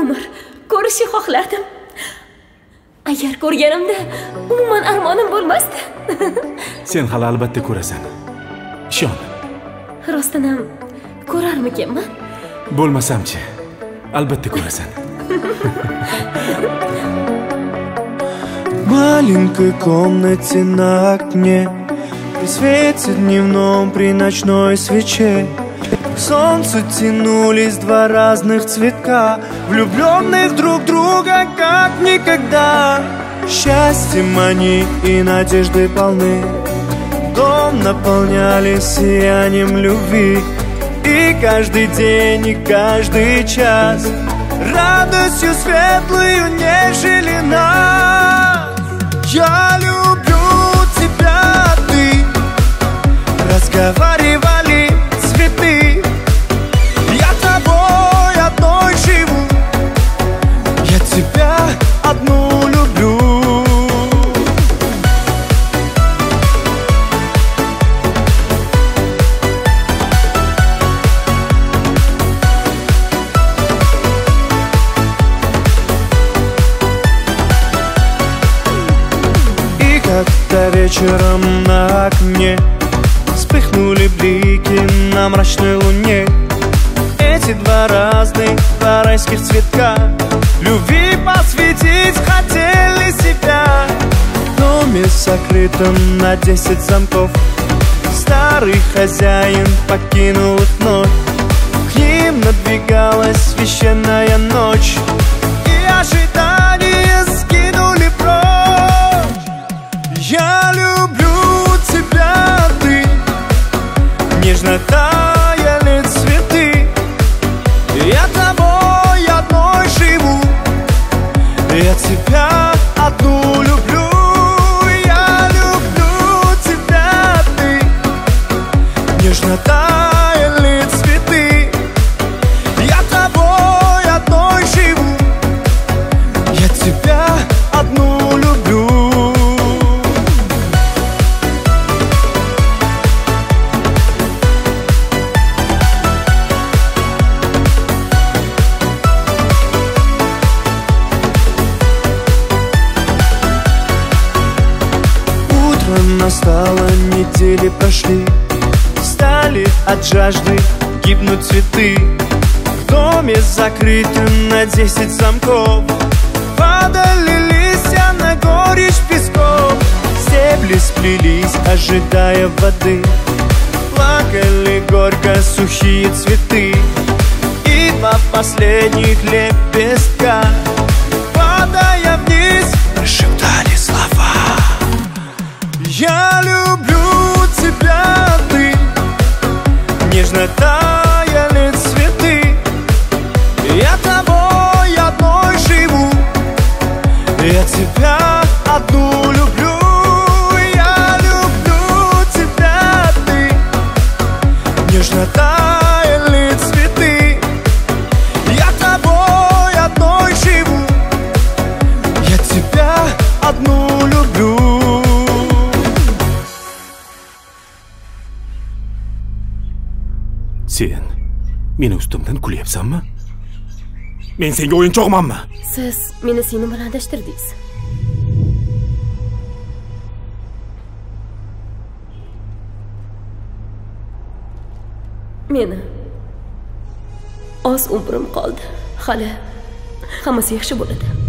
umr ko'rishni xohlardim. Agar ko'rganimda umuman armonim bo'lmasdi. Sen hali albatta ko'rasan. Ishon. Rostdan ham ko'rarmikanman? Bo'lmasam-chi, albatta ko'rasan. В маленькой комнате на окне, при свете дневном, при ночной свече, к солнцу тянулись два разных цветка, влюбленных друг друга как никогда. Счастьем они и надежды полны, дом наполняли сиянием любви. И каждый день, и каждый час радостью светлую нежели нас. Я люблю тебя, ты, разговаривали цветы. Я тобой одной живу, я тебя одну люблю. Как-то вечером на окне вспыхнули блики на мрачной луне. Эти два разных, два райских цветка любви посвятить хотели себя. В доме закрытом на 10 замков старый хозяин покинул их вновь. К ним надвигалась священная ночь, и ожидания скинули прочь. Я люблю тебя, ты, нежно таяли цветы. Я тобой одной живу, я тебя одну люблю. Я люблю тебя, ты, нежно таяли цветы. Я тобой одной живу, я тебя одну люблю. Настало, недели прошли, стали от жажды гибнуть цветы. В доме закрытым на 10 замков падали листья на горечь песков. Стебли сплелись, ожидая воды, плакали горько сухие цветы. И два последних лепестка, падая вниз, прошептали слова. Я люблю тебя, ты, нежно таяли цветы. Я тобой одной живу, я тебя одну люблю. Я люблю тебя, ты, нежно таяли цветы. Я тобой одной живу, я тебя одну люблю. Sen meni ustimdan kulyapsanmi? Men senga o'yinchoqmanmi? Siz meni seni bilan adashtirdingiz. Meni oz umrim qoldi. Hali hammasi yaxshi bo'ladi.